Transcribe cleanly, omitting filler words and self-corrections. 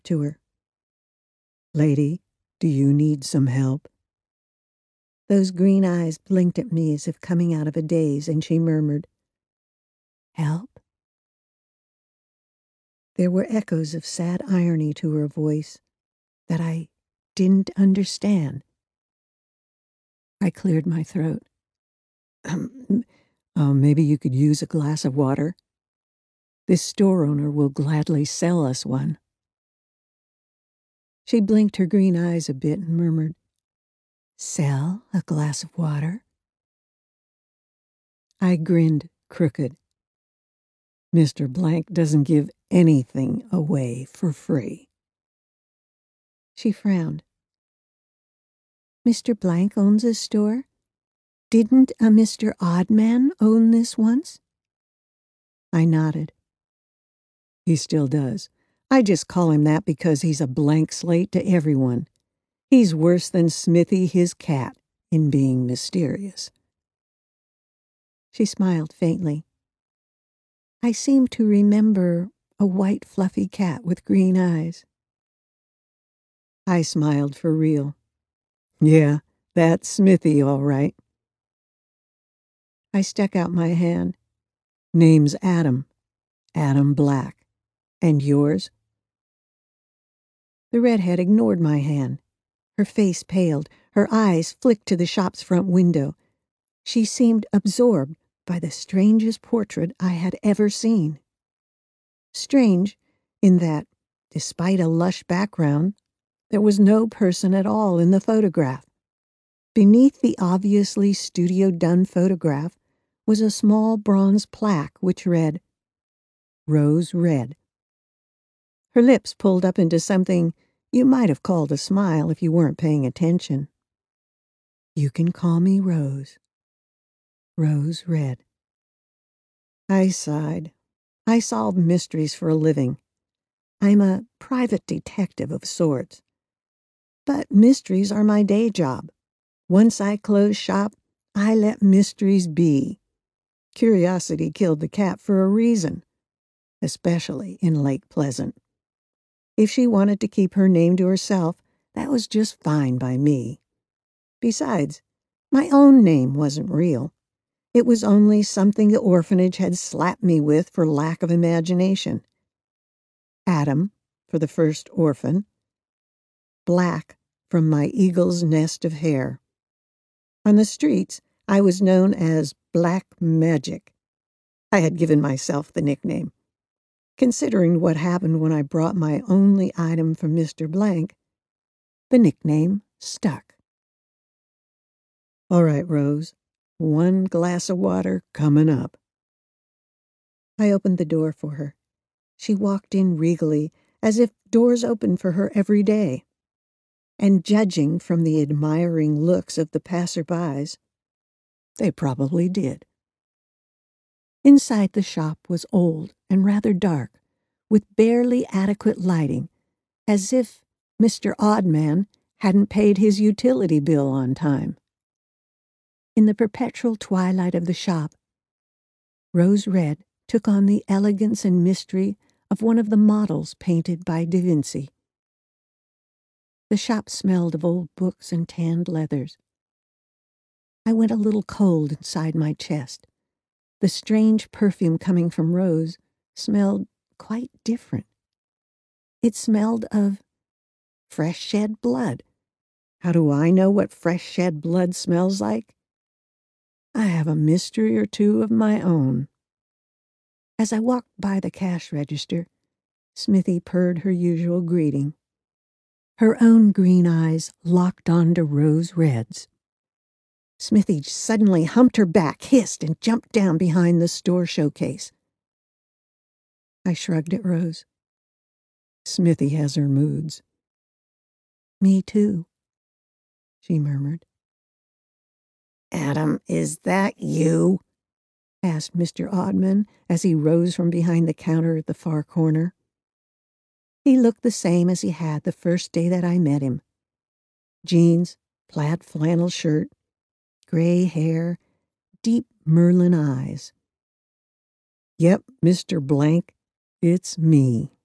to her. "Lady, do you need some help?" Those green eyes blinked at me as if coming out of a daze, and she murmured, "Help?" There were echoes of sad irony to her voice that I didn't understand. I cleared my throat. Maybe you could use a glass of water? This store owner will gladly sell us one." She blinked her green eyes a bit and murmured, "Sell a glass of water?" I grinned crooked. Mr. Blank doesn't give anything away for free. She frowned. "Mr. Blank owns a store? Didn't a Mr. Oddman own this once?" I nodded. "He still does. I just call him that because he's a blank slate to everyone. He's worse than Smithy his cat in being mysterious." She smiled faintly. I seemed to remember a white fluffy cat with green eyes. I smiled for real. "Yeah, that's Smithy, all right." I stuck out my hand. "Name's Adam. Adam Black. And yours?" The redhead ignored my hand. Her face paled. Her eyes flicked to the shop's front window. She seemed absorbed by the strangest portrait I had ever seen. Strange in that, despite a lush background, there was no person at all in the photograph. Beneath the obviously studio-done photograph was a small bronze plaque which read, "Rose Red." Her lips pulled up into something you might have called a smile if you weren't paying attention. "You can call me Rose. Rose Red." I sighed. I solve mysteries for a living. I'm a private detective of sorts. But mysteries are my day job. Once I close shop, I let mysteries be. Curiosity killed the cat for a reason, especially in Lake Pleasant. If she wanted to keep her name to herself, that was just fine by me. Besides, my own name wasn't real. It was only something the orphanage had slapped me with for lack of imagination. Adam, for the first orphan. Black, from my eagle's nest of hair. On the streets, I was known as Black Magic. I had given myself the nickname. Considering what happened when I brought my only item from Mr. Blank, the nickname stuck. "All right, Rose. One glass of water coming up." I opened the door for her. She walked in regally, as if doors opened for her every day. And judging from the admiring looks of the passerbys, they probably did. Inside the shop was old and rather dark, with barely adequate lighting, as if Mr. Oddman hadn't paid his utility bill on time. In the perpetual twilight of the shop, Rose Red took on the elegance and mystery of one of the models painted by Da Vinci. The shop smelled of old books and tanned leathers. I went a little cold inside my chest. The strange perfume coming from Rose smelled quite different. It smelled of fresh shed blood. How do I know what fresh shed blood smells like? I have a mystery or two of my own. As I walked by the cash register, Smithy purred her usual greeting. Her own green eyes locked onto Rose Red's. Smithy suddenly humped her back, hissed, and jumped down behind the store showcase. I shrugged at Rose. Smithy has her moods. "Me too," she murmured. "Adam, is that you?" asked Mr. Oddman as he rose from behind the counter at the far corner. He looked the same as he had the first day that I met him. Jeans, plaid flannel shirt, gray hair, deep Merlin eyes. "Yep, Mr. Blank, it's me."